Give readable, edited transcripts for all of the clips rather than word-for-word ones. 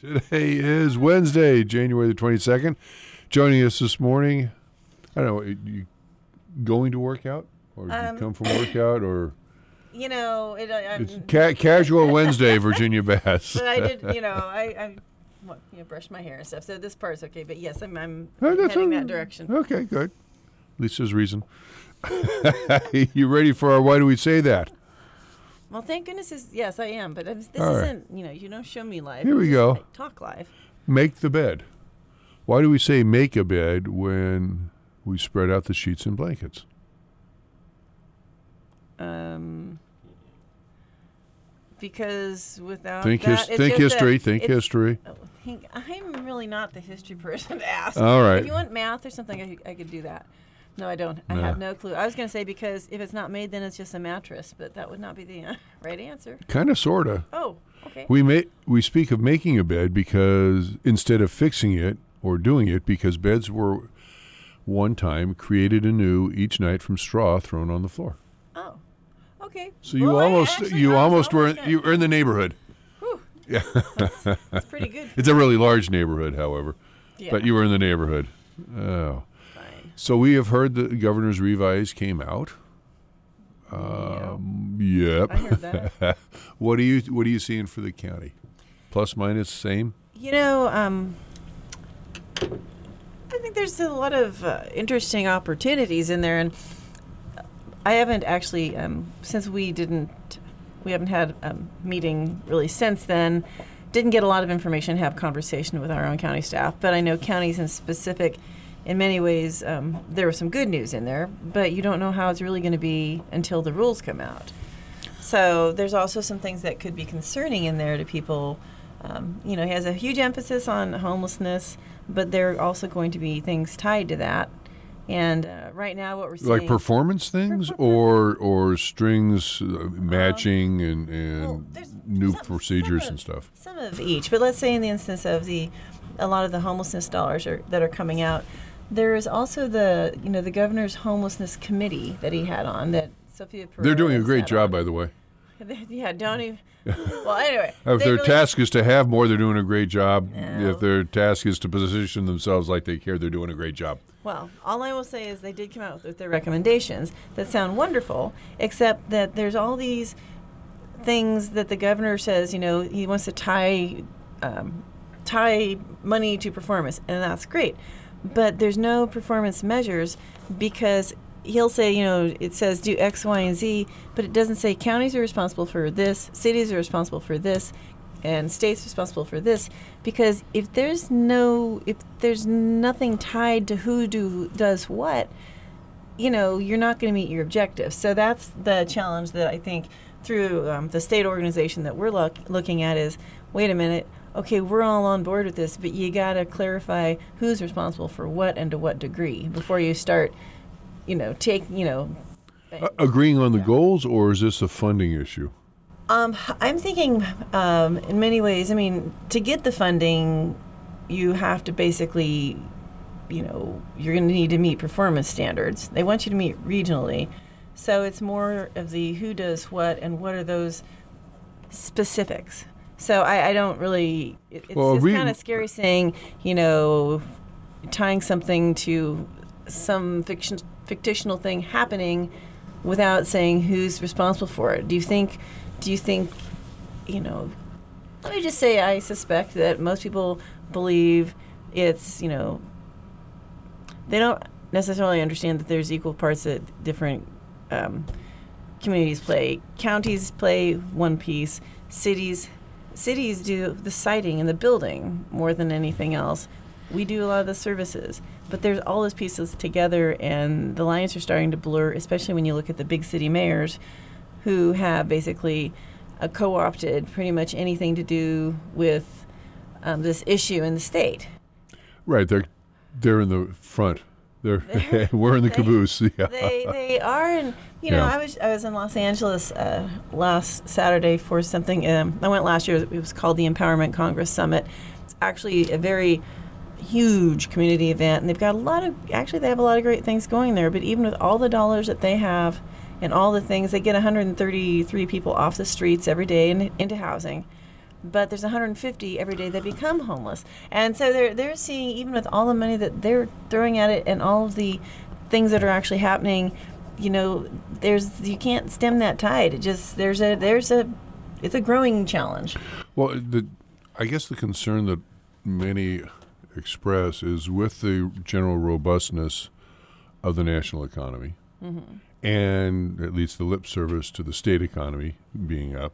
Today is Wednesday, January the 22nd. Joining us this morning, I don't know, you going to work out? Or did you come from workout? Or You know, it's casual Wednesday, Virginia Bass. but I did, I brushed my hair and stuff, so this part's okay. But yes, I'm heading that direction. Okay, good. At least there's reason. You ready for our Why Do We Say That? Well, thank goodness, yes, I am. But this All right. isn't, you don't show me live. Here we go. I talk live. Make the bed. Why do we say make a bed when we spread out the sheets and blankets? Because without Think that, history. I'm really not the history person to ask. All right. If you want math or something, I could do that. No, I don't. I have no clue. I was going to say because if it's not made, then it's just a mattress, but that would not be the right answer. Kind of, sort of. Oh, okay. We speak of making a bed because instead of fixing it or doing it, because beds were one time created anew each night from straw thrown on the floor. Oh, okay. So you were in the neighborhood. Whew. Yeah, That's pretty good. It's a really large neighborhood, however, Yeah. but you were in the neighborhood. Oh. Fine. So we have heard the governor's revise came out. Yep. I heard that. What are you seeing for the county? Plus, minus, same? I think there's a lot of interesting opportunities in there, and I haven't actually since we haven't had a meeting really since then. Didn't get a lot of information, have conversation with our own county staff, but I know counties in specific. In many ways, there was some good news in there, but you don't know how it's really going to be until the rules come out. So there's also some things that could be concerning in there to people. He has a huge emphasis on homelessness, but there are also going to be things tied to that. And right now what we're seeing... Like performance things or strings matching and new procedures and stuff? Some of each. But let's say in the instance of a lot of the homelessness dollars that are coming out, there is also the governor's homelessness committee that he had on that Sophia Perez. They're doing a great job, by the way. Yeah, don't even. Well, anyway. If their task is to have more, they're doing a great job. No. If their task is to position themselves like they care, they're doing a great job. Well, all I will say is they did come out with their recommendations that sound wonderful, except that there's all these things that the governor says, he wants to tie money to performance, and that's great. But there's no performance measures because he'll say, it says do X, Y, and Z, but it doesn't say counties are responsible for this, cities are responsible for this, and states responsible for this. Because if there's nothing tied to who does what, you're not going to meet your objectives. So that's the challenge that I think through the state organization that we're looking at is, wait a minute, okay, we're all on board with this, but you got to clarify who's responsible for what and to what degree before you start, agreeing on the goals, or is this a funding issue? I'm thinking in many ways, to get the funding, you have to basically, you're going to need to meet performance standards. They want you to meet regionally. So it's more of the who does what and what are those specifics. So I don't really, it's kind of scary saying, tying something to some fictional thing happening without saying who's responsible for it. Do you think, let me just say I suspect that most people believe it's, they don't necessarily understand that there's equal parts that different communities play. Counties play one piece. Cities do the siding and the building more than anything else. We do a lot of the services. But there's all those pieces together, and the lines are starting to blur, especially when you look at the big city mayors who have basically co-opted pretty much anything to do with this issue in the state. Right. They're in the front. We're in the caboose. Yeah. They are, and I was in Los Angeles last Saturday for something. I went last year. It was called the Empowerment Congress Summit. It's actually a very huge community event, and they have a lot of great things going there. But even with all the dollars that they have and all the things, they get 133 people off the streets every day and into housing. but there's 150 every day that become homeless. And so they're seeing, even with all the money that they're throwing at it and all of the things that are actually happening, you can't stem that tide. It just it's a growing challenge. Well, I guess the concern that many express is with the general robustness of the national economy, and at least the lip service to the state economy being up,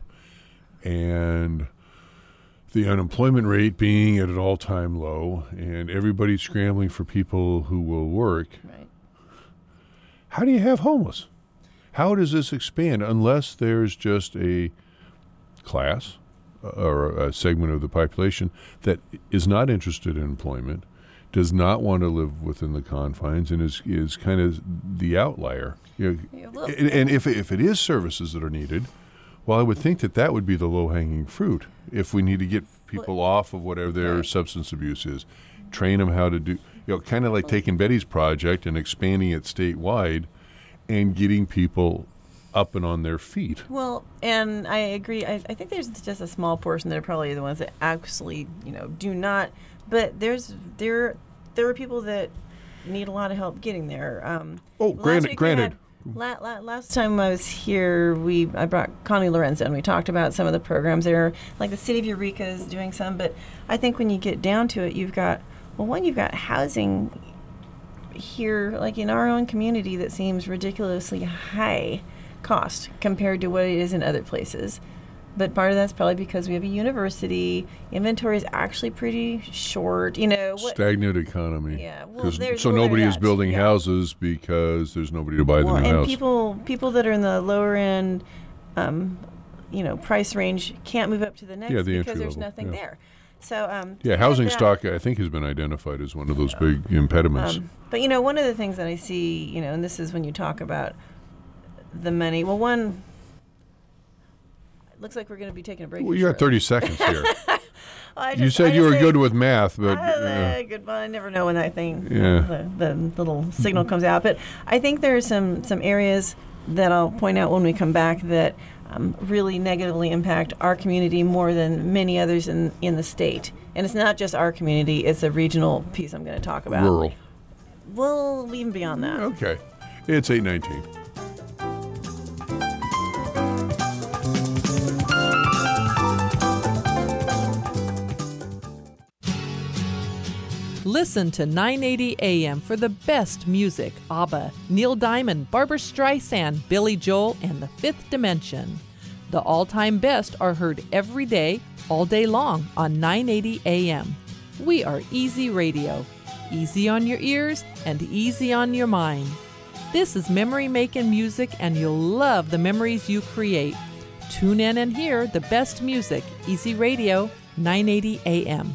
and the unemployment rate being at an all-time low, and everybody scrambling for people who will work. Right. How do you have homeless? How does this expand unless there's just a class or a segment of the population that is not interested in employment, does not want to live within the confines, and is kind of the outlier? And if it is services that are needed, well, I would think that would be the low-hanging fruit. If we need to get people off of whatever their substance abuse is, train them how to do, kind of like taking Betty's project and expanding it statewide and getting people up and on their feet. Well, and I agree. I think there's just a small portion that are probably the ones that actually, do not. But there are people that need a lot of help getting there. Granted. Last time I was here, I brought Connie Lorenzo, and we talked about some of the programs there. Like the city of Eureka is doing some, but I think when you get down to it, you've got housing here, like in our own community, that seems ridiculously high cost compared to what it is in other places. But part of that's probably because we have a university. Inventory is actually pretty short. Stagnant economy. Yeah. Well, so nobody is building houses because there's nobody to buy the new house. And people that are in the lower end, price range can't move up to the next because there's nothing there. So housing stock, I think, has been identified as one of those big impediments. But one of the things that I see, and this is when you talk about the money. Well, one. Looks like we're going to be taking a break. Well, you got 30 seconds here. You said you were good with math, but good. Well, I never know when that thing, the little signal comes out. But I think there are some areas that I'll point out when we come back that really negatively impact our community more than many others in the state. And it's not just our community; it's a regional piece I'm going to talk about. Rural. Well, even beyond that. Okay, it's 8:19. Listen to 980 AM for the best music. ABBA, Neil Diamond, Barbra Streisand, Billy Joel, and The Fifth Dimension. The all-time best are heard every day, all day long on 980 AM. We are Easy Radio. Easy on your ears and easy on your mind. This is memory-making music, and you'll love the memories you create. Tune in and hear the best music. Easy Radio, 980 AM.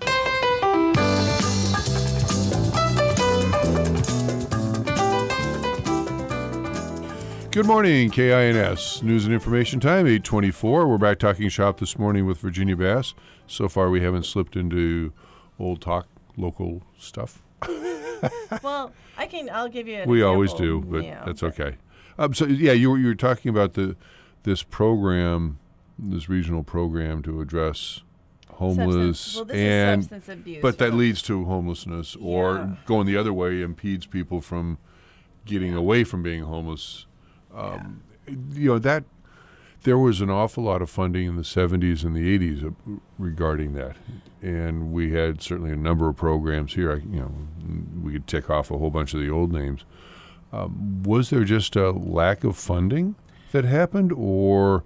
Good morning, KINS. News and information time, 8:24. We're back talking shop this morning with Virginia Bass. So far, we haven't slipped into old talk local stuff. Well, I'll give you an We example. always do, but that's okay. You were talking about this program, this regional program to address homeless substance abuse. But that leads to homelessness, or going the other way impedes people from getting away from being homeless. That there was an awful lot of funding in the 70s and the 80s regarding that, and we had certainly a number of programs here. We could tick off a whole bunch of the old names. Was there just a lack of funding that happened, or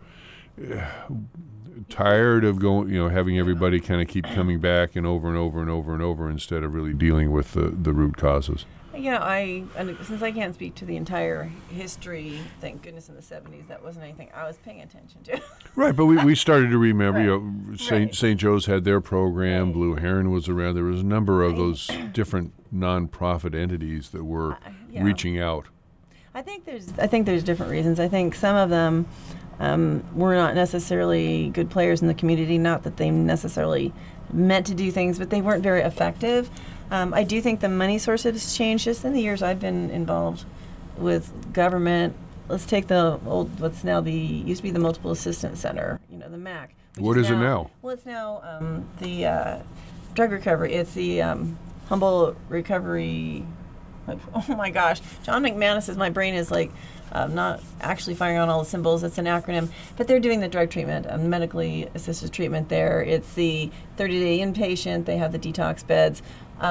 tired of going, having everybody kind of keep coming back and over and over and over and over instead of really dealing with the root causes? Since I can't speak to the entire history, thank goodness in the 70s, that wasn't anything I was paying attention to. Right, but we started to remember, Right. St. Joe's had their program, Blue Heron was around. There was a number of those different nonprofit entities that were reaching out. I think there's different reasons. I think some of them were not necessarily good players in the community, not that they necessarily meant to do things, but they weren't very effective. I do think the money source has changed just in the years I've been involved with government. let's take the old, what's now used to be the Multiple Assistance Center, the MAC. What is it now? Well, it's now the drug recovery. It's the Humboldt Recovery. Oh my gosh, John McManus says my brain is like not actually firing on all the symbols. It's an acronym, but they're doing the drug treatment, medically assisted treatment there. It's the 30-day inpatient. They have the detox beds.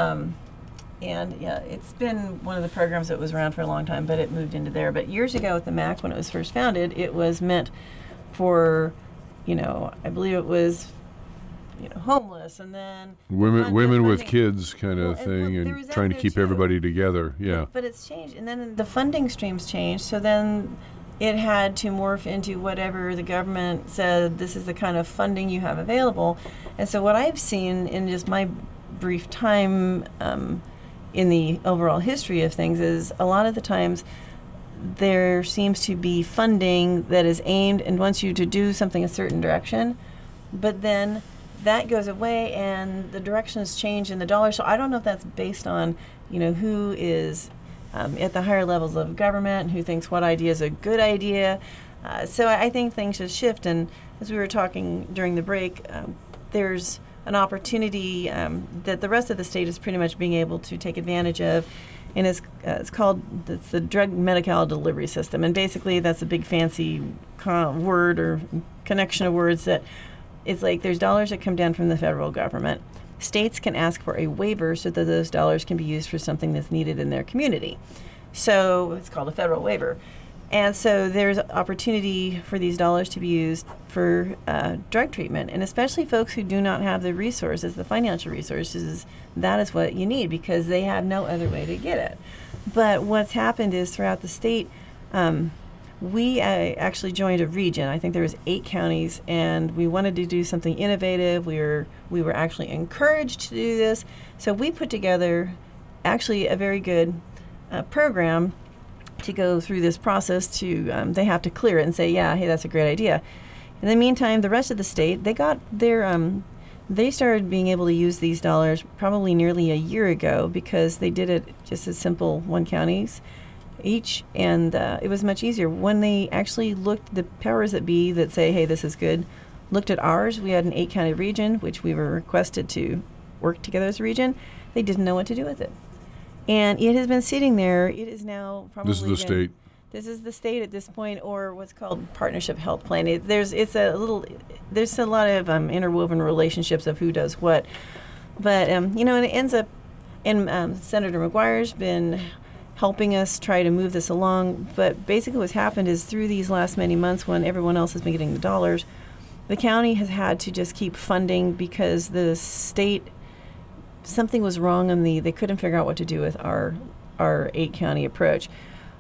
And yeah, it's been one of the programs that was around for a long time, but it moved into there. But years ago at the MAC, when it was first founded, it was meant for, I believe it was, homeless, and then women with kids kind of thing, there and was that trying to there keep too. everybody together. Yeah. But it's changed, and then the funding streams changed. So then it had to morph into whatever the government said. This is the kind of funding you have available. And so what I've seen in just my brief time in the overall history of things is a lot of the times there seems to be funding that is aimed and wants you to do something a certain direction, but then that goes away and the directions change in the dollar. So I don't know if that's based on, who is at the higher levels of government and who thinks what idea is a good idea. So I think things should shift. And as we were talking during the break, there's an opportunity that the rest of the state is pretty much being able to take advantage of, and it's the Drug Medi-Cal Delivery System, and basically that's a big fancy word or connection of words that it's like there's dollars that come down from the federal government. States can ask for a waiver so that those dollars can be used for something that's needed in their community. So it's called a federal waiver. And so there's opportunity for these dollars to be used for drug treatment, and especially folks who do not have the resources, the financial resources. That is what you need because they have no other way to get it. But what's happened is throughout the state, we actually joined a region. I think there was 8 counties, and we wanted to do something innovative. We were actually encouraged to do this, so we put together actually a very good program to go through this process to they have to clear it and say, yeah, hey, that's a great idea. In the meantime, the rest of the state, they got their they started being able to use these dollars probably nearly a year ago because they did it just as simple 1 counties each, and it was much easier when they actually looked, the powers that be that say, hey, this is good, looked at ours. We had an 8 county region which we were requested to work together as a region. They didn't know what to do with it. And it has been sitting there. It is now probably... This is the state. This is the state at this point, or what's called partnership health plan. There's a lot of interwoven relationships of who does what. But, and it ends up, and Senator McGuire's been helping us try to move this along. But basically what's happened is through these last many months when everyone else has been getting the dollars, the county has had to just keep funding because the state... something was wrong they couldn't figure out what to do with our 8 county approach.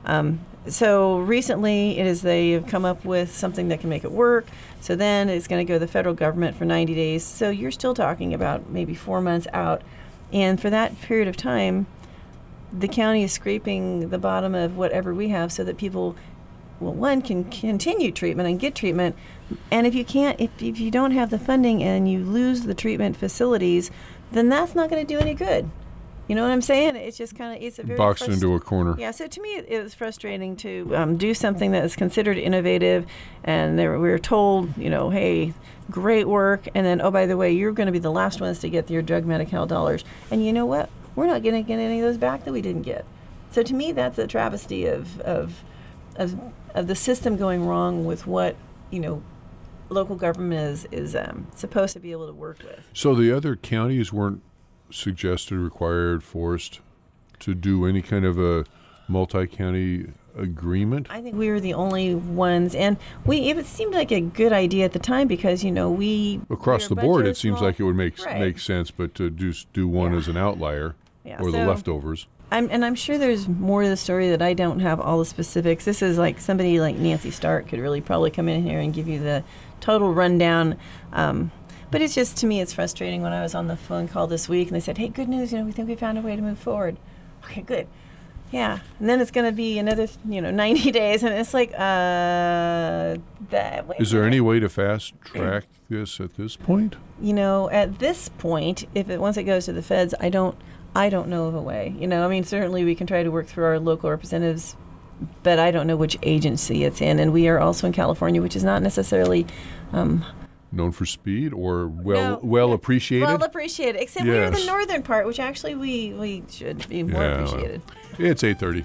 So recently they have come up with something that can make it work. So then it's going to go to the federal government for 90 days. So you're still talking about maybe 4 months out. And for that period of time, the county is scraping the bottom of whatever we have so that people, well, one, can continue treatment and get treatment. And if you don't have the funding and you lose the treatment facilities, then that's not going to do any good. You know what I'm saying? It's just kind of, it's a very... boxed into a corner. Yeah, so to me it was frustrating to do something that is considered innovative, and we were told, hey, great work, and then, oh, by the way, you're going to be the last ones to get your Drug Medi-Cal dollars. And you know what? We're not going to get any of those back that we didn't get. So to me, that's a travesty of the system going wrong with what, local government is supposed to be able to work with. So the other counties weren't suggested, required, forced to do any kind of a multi-county agreement? I think we were the only ones, and it seemed like a good idea at the time because, we... Across the board, it seems like it would make sense, but to do one as an outlier or the leftovers. I'm sure there's more to the story that I don't have all the specifics. This is like somebody like Nancy Stark could really probably come in here and give you the total rundown. But it's just, to me, it's frustrating when I was on the phone call this week and they said, hey, good news, we think we found a way to move forward. Okay, good. Yeah. And then it's going to be another, 90 days. And it's like, Is there any way to fast track this at this point? At this point, once it goes to the feds, I don't know of a way. Certainly we can try to work through our local representatives but I don't know which agency it's in. And we are also in California, which is not necessarily known for speed or well No. appreciated. well appreciated. Except we're in the Yes. northern part, which actually we should be more Yeah, well, appreciated. It's 8:30.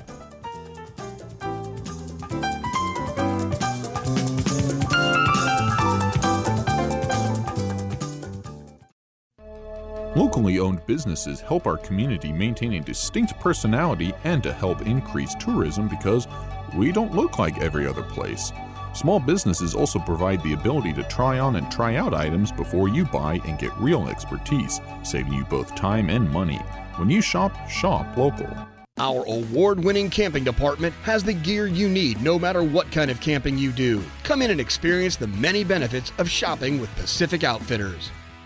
Locally owned businesses help our community maintain a distinct personality and to help increase tourism because we don't look like every other place. Small businesses also provide the ability to try on and try out items before you buy and get real expertise, saving you both time and money. When you shop local. Our award-winning camping department has the gear you need no matter what kind of camping you do. Come in and experience the many benefits of shopping with Pacific Outfitters.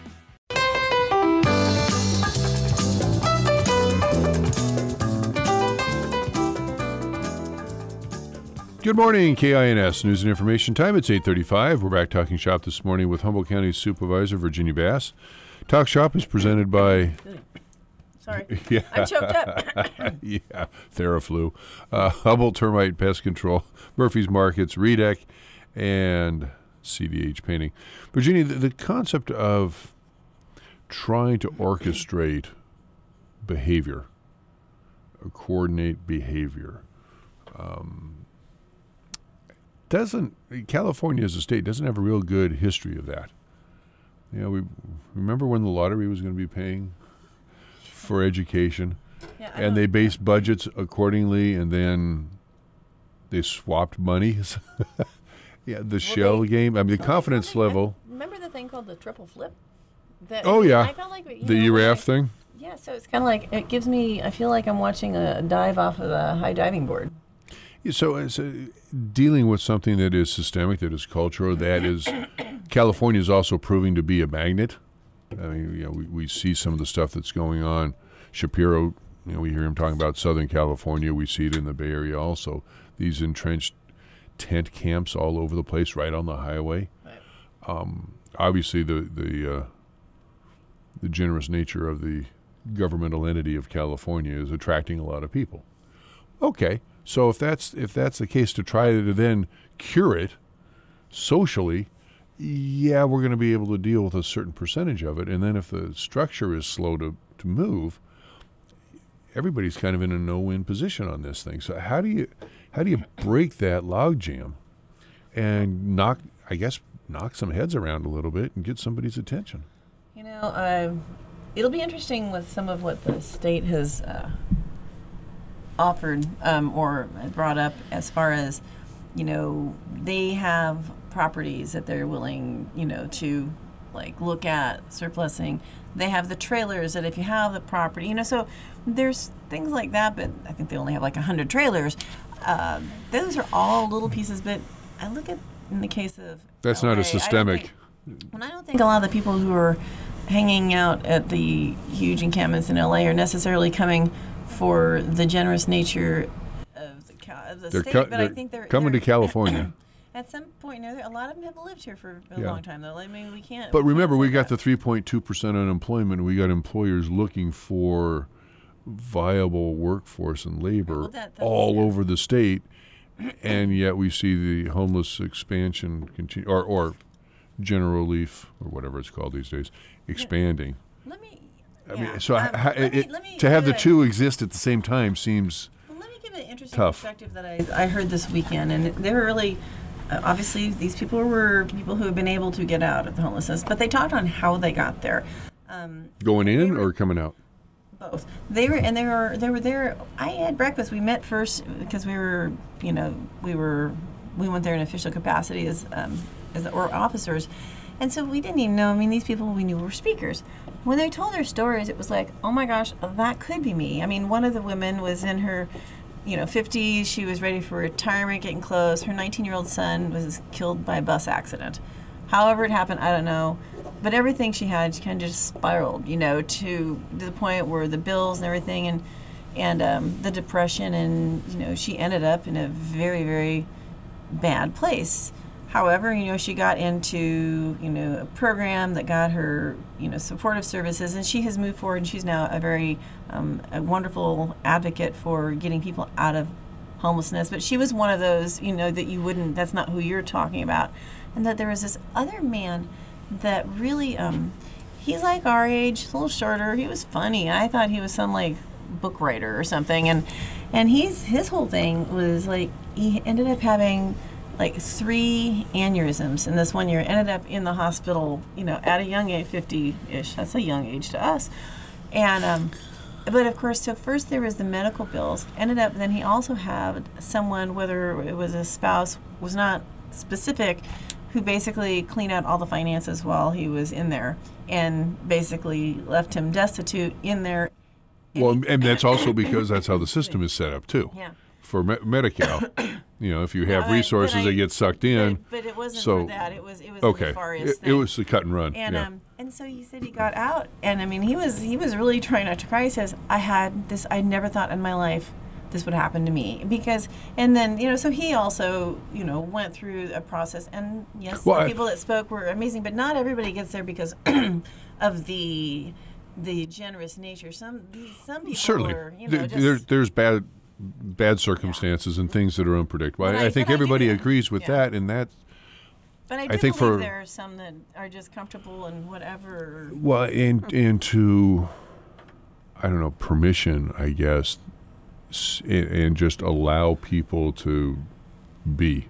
Good morning, KINS News and Information Time. It's 8:35. We're back talking shop this morning with Humboldt County Supervisor Virginia Bass. Talk Shop is presented by Sorry, yeah, I'm choked up. yeah, Theraflu, Humboldt Termite Pest Control, Murphy's Markets, Redec, and CDH Painting. Virginia, the concept of trying to orchestrate behavior, coordinate behavior, California as a state doesn't have a real good history of that. You know, we remember when the lottery was going to be paying for education, and they based budgets accordingly, and then they swapped monies. Yeah, the shell game. I mean, the confidence level. Remember the thing called the triple flip? Oh, yeah. I felt like The ERAF thing. Yeah, so it's kind of like it gives me. I feel like I'm watching a dive off of the high diving board. Yeah, so dealing with something that is systemic, that is cultural, that is California is also proving to be a magnet. I mean, you know, we see some of the stuff that's going on. Shapiro, you know, we hear him talking about Southern California. We see it in the Bay Area also. These entrenched tent camps all over the place, right on the highway. Right. Obviously, the generous nature of the governmental entity of California is attracting a lot of people. Okay, so if that's the case, to try to then cure it socially, yeah, we're going to be able to deal with a certain percentage of it. And then if the structure is slow to move, everybody's kind of in a no-win position on this thing. So how do you break that logjam and knock some heads around a little bit and get somebody's attention? You know, it'll be interesting with some of what the state has offered or brought up as far as, you know, they have properties that they're willing, you know, to like look at surplusing. They have the trailers that if you have the property, you know, so there's things like that, but I think they only have like 100 trailers. Those are all little pieces, but I look at in the case of that's LA, not a systemic. I don't think a lot of the people who are hanging out at the huge encampments in LA are necessarily coming for the generous nature of the state, but I think they're coming to California. At some point, you know, a lot of them have lived here for a long time, though. I mean, we can't. But remember, we got that. the 3.2% unemployment. We got employers looking for viable workforce and labor all over the state, and yet we see the homeless expansion continue, or general relief, or whatever it's called these days, expanding. Let me. I mean, so to have the two exist at the same time seems let me give an interesting tough. perspective that I heard this weekend, and they were really. Obviously, these people were people who have been able to get out of the homelessness, but they talked on how they got there. Going in or coming out? Both. They were there. I had breakfast. We met first because we went there in official capacity as or officers, and so we didn't even know. I mean, these people we knew were speakers. When they told their stories, it was like, oh my gosh, that could be me. I mean, one of the women was in her 50s. She was ready for retirement, getting close. Her 19-year-old son was killed by a bus accident. However it happened, I don't know. But everything she had, she kind of just spiraled, to the point where the bills and everything and the depression, and, she ended up in a very, very bad place. However, she got into, a program that got her, supportive services, and she has moved forward, and she's now a very a wonderful advocate for getting people out of homelessness, but she was one of those, that you wouldn't, that's not who you're talking about. And that there was this other man that really, he's like our age, a little shorter. He was funny. I thought he was some like book writer or something. And his whole thing was like, he ended up having like 3 aneurysms in this one year, ended up in the hospital, at a young age, 50-ish. That's a young age to us. And, but of course, so first there was the medical bills. Then he also had someone, whether it was a spouse, was not specific, who basically cleaned out all the finances while he was in there and basically left him destitute in there. Well, and that's also because that's how the system is set up, too. Yeah. For Medi-Cal, if you have resources, they get sucked in. But it wasn't for that. It was okay. the nefarious thing. It was the cut and run. And and so he said he got out, and I mean he was really trying not to cry. He says, I had this. I never thought in my life this would happen to me, and then so he also went through a process, and yes, the people that spoke were amazing, but not everybody gets there because of the generous nature. Some people certainly are, there's bad circumstances and things that are unpredictable. I think everybody agrees with that, and that. But I do believe there are some that are just comfortable and whatever. Well, and to, I don't know, permission, I guess, and just allow people to be.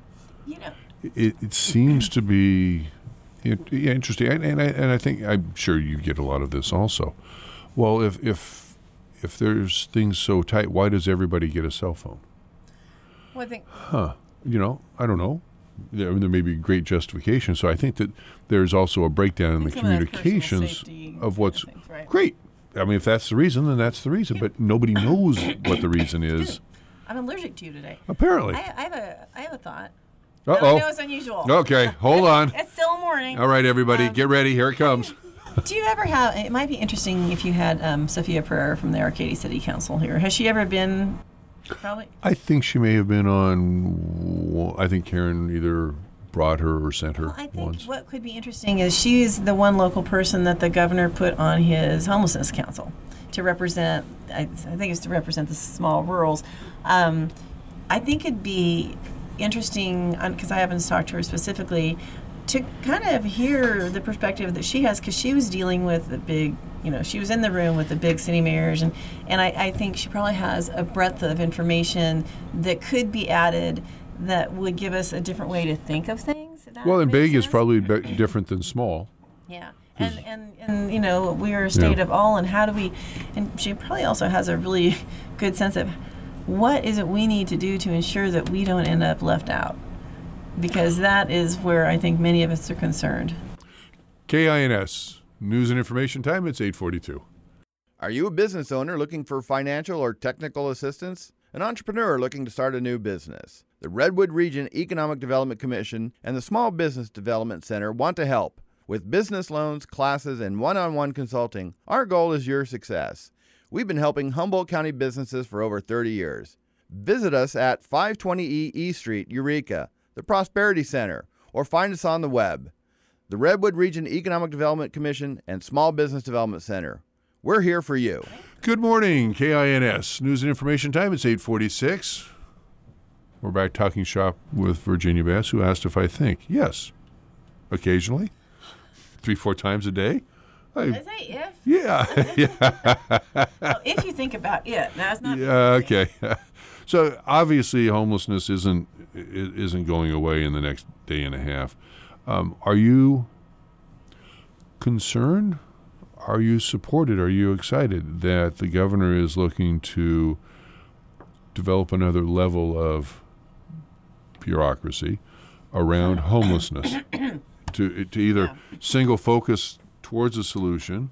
It seems to be interesting, and I think, I'm sure you get a lot of this also. Well, if there's things so tight, why does everybody get a cell phone? Well, I think. I don't know. There may be great justification. So I think that there's also a breakdown in the communications of what's great. I mean, if that's the reason, then that's the reason. But nobody knows what the reason is. I'm allergic to you today. Apparently. I have a thought. Uh-oh. I know it's unusual. Okay, hold on. It's still morning. All right, everybody, get ready. Here it comes. Do you ever have, it might be interesting if you had Sophia Pereira from the Arcadia City Council here. Has she ever been, probably? I think she may have been on, I think Karen either brought her or sent her I think once. What could be interesting is she's the one local person that the governor put on his homelessness council to represent, I think it's to represent the small rurals. I think it'd be interesting, because I haven't talked to her specifically, to kind of hear the perspective that she has, because she was dealing with the big, she was in the room with the big city mayors, and I think she probably has a breadth of information that could be added that would give us a different way to think of things. Well, and big is probably different than small. Yeah. And we are a state of all, and how do we, and she probably also has a really good sense of what is it we need to do to ensure that we don't end up left out. Because that is where I think many of us are concerned. KINS, News and Information Time, it's 8:42. Are you a business owner looking for financial or technical assistance? An entrepreneur looking to start a new business? The Redwood Region Economic Development Commission and the Small Business Development Center want to help. With business loans, classes, and one-on-one consulting, our goal is your success. We've been helping Humboldt County businesses for over 30 years. Visit us at 520E East Street, Eureka, the Prosperity Center, or find us on the web. The Redwood Region Economic Development Commission and Small Business Development Center. We're here for you. Good morning, KINS. News and Information Time, it's 8:46. We're back talking shop with Virginia Bass, who asked if I think. Yes, occasionally. 3-4 times a day. Did I say if? Yeah. Well, if you think about it. Now, it's not. Yeah, okay. So obviously homelessness isn't going away in the next day and a half. Are you concerned? Are you supported? Are you excited that the governor is looking to develop another level of bureaucracy around homelessness to either single focus towards a solution,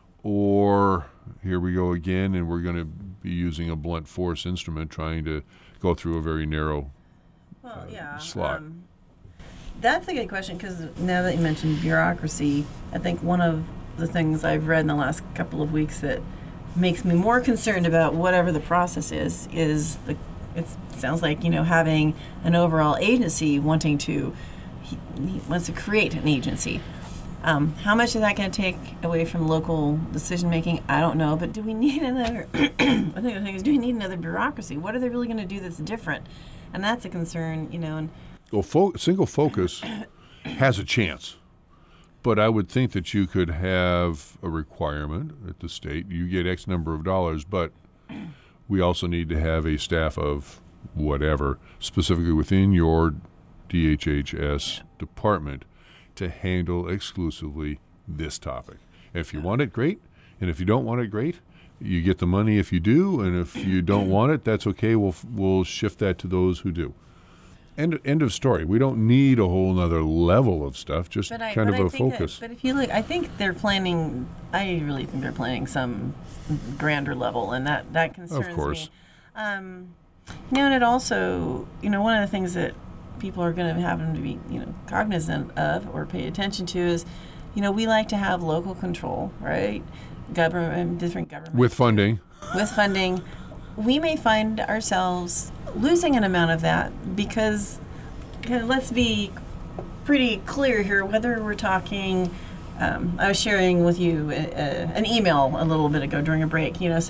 or here we go again, and we're going to be using a blunt force instrument trying to go through a very narrow slot? That's a good question, because now that you mentioned bureaucracy, I think one of the things I've read in the last couple of weeks that makes me more concerned about whatever the process is it sounds like, having an overall agency wanting to, he wants to create an agency. How much is that going to take away from local decision making? I don't know. But do we need another? I think the thing is, do we need another bureaucracy? What are they really going to do that's different? And that's a concern, And Well, single focus has a chance, but I would think that you could have a requirement at the state. You get X number of dollars, but we also need to have a staff of whatever, specifically within your DHHS department, to handle exclusively this topic. If you want it, great. And if you don't want it, great. You get the money if you do, and if you don't want it, that's okay. We'll shift that to those who do. End of story. We don't need a whole nother level of stuff, just kind of a focus. But if you look, I think they're planning, I really think they're planning some grander level, and that concerns me. Of course. And it also, one of the things that people are going to have to be, cognizant of or pay attention to is, we like to have local control, right? Different government. With funding. With funding. We may find ourselves losing an amount of that because let's be pretty clear here, whether we're talking, I was sharing with you an email a little bit ago during a break, there's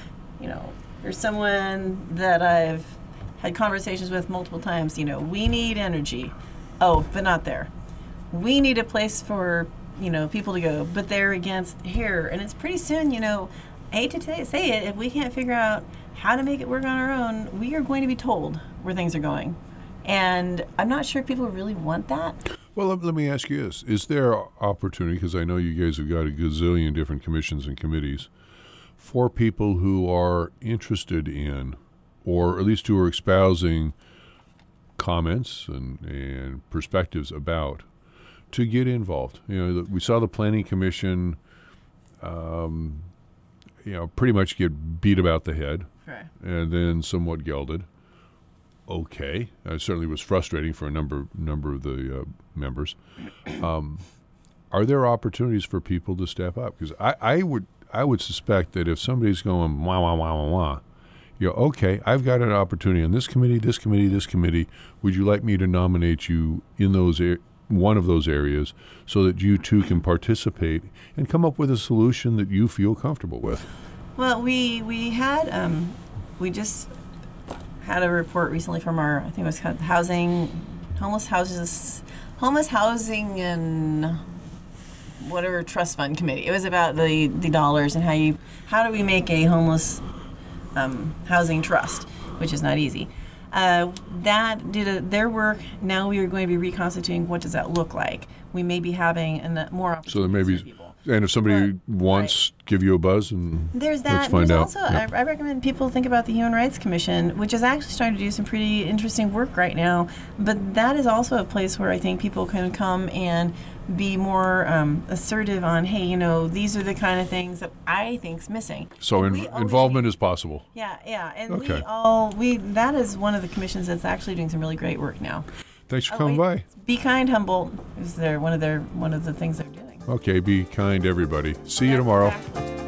someone that I've had conversations with multiple times, we need energy. Oh, but not there. We need a place for, people to go, but they're against here. And it's pretty soon, I hate to say it, if we can't figure out how to make it work on our own, we are going to be told where things are going. And I'm not sure people really want that. Well, let me ask you this. Is there opportunity, because I know you guys have got a gazillion different commissions and committees, for people who are interested in, or at least who are espousing comments and perspectives about, to get involved? We saw the Planning Commission, pretty much get beat about the head. Right. And then somewhat gelded. Okay, it certainly was frustrating for a number of the members. Are there opportunities for people to step up? Because I would suspect that if somebody's going wah wah wah wah wah, okay, I've got an opportunity on this committee, this committee, this committee. Would you like me to nominate you in those one of those areas so that you too can participate and come up with a solution that you feel comfortable with? Well, we just had a report recently from our, I think it was called homeless housing and whatever trust fund committee. It was about the dollars and how do we make a homeless housing trust, which is not easy. That did their work. Now we are going to be reconstituting what does that look like. We may be having more opportunities so there may be, for people. And if somebody wants, give you a buzz and there's that. let's find there's out. Also, Yep. I recommend people think about the Human Rights Commission, which is actually starting to do some pretty interesting work right now. But that is also a place where I think people can come and be more assertive on, hey, these are the kind of things that I think's missing. So involvement is possible. Yeah, and Okay. that is one of the commissions that's actually doing some really great work now. Thanks for coming by. Be Kind Humboldt is one of the things they're doing. Okay, be kind, everybody. See you tomorrow. Exactly.